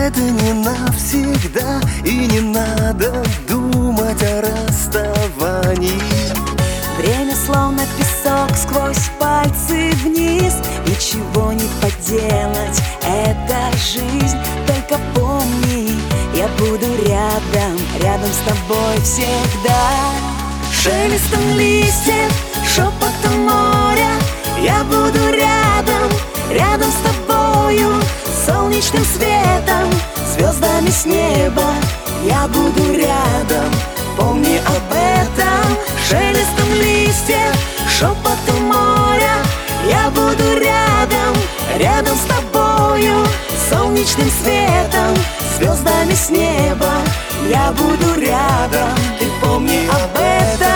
это не навсегда, и не надо думать о расставании. Время словно песок сквозь пальцы вниз. Ничего не поделать, это жизнь. Только помни, я буду рядом, рядом с тобой всегда. Шелестом листьев, шепотом моря, я буду рядом, рядом с тобою. Солнечным светом, звездами с неба, я буду рядом, помни об этом. Шелестом листьев, шепотом моря, я буду рядом, рядом с тобою. Солнечным светом, звездами с неба, я буду рядом, ты помни об этом.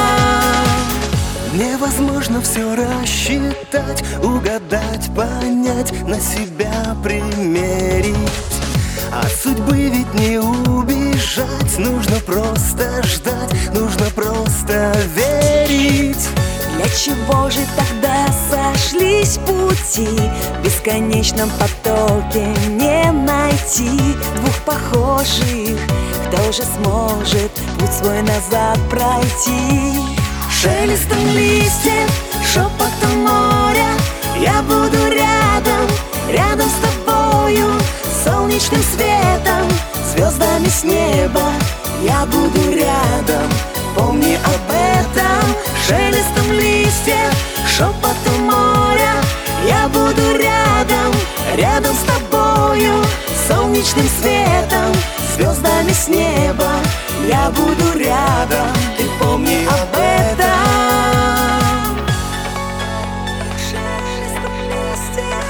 Невозможно все рассчитать, угадать, понять, на себя примерить. А судьбы ведь не убежать, нужно просто ждать, нужно просто верить. Для чего же тогда сошлись пути? В бесконечном потоке не найти двух похожих. Кто же сможет путь свой назад пройти? Шелестом листьев, шепотом моря, я буду рядом, рядом с тобою. Солнечным светом, звездами с неба, я буду рядом, помни об этом. Шелестом листьев, шепотом моря, я буду рядом, рядом с тобою. Солнечным светом, звездами с неба, я буду рядом, ты помни об этом. Шелестом листьев,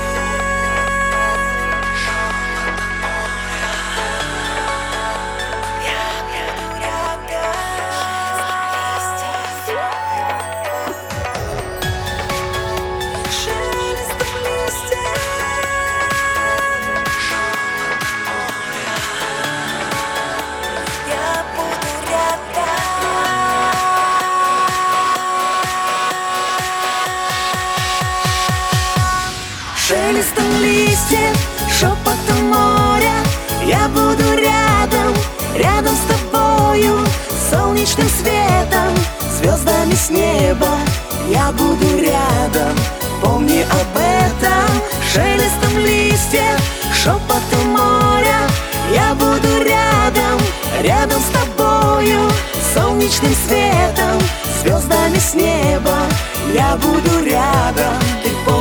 шелестом листьев, шепотом моря, я буду рядом, рядом с тобою. Солнечным светом, звездами с неба, я буду рядом, помни об этом. Шелестом листьев, шепотом моря, я буду рядом, рядом с тобою. Солнечным светом, звездами с неба, я буду рядом, ты